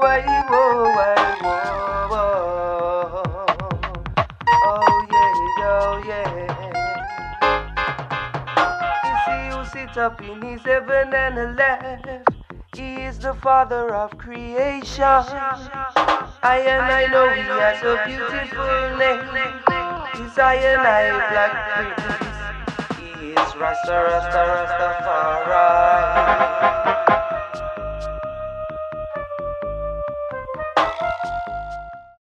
Oh yeah. You see who sits up in his heaven and left. He is the father of creation. I know he has a beautiful name. His I Black Prince. He is Rasta Rastafari.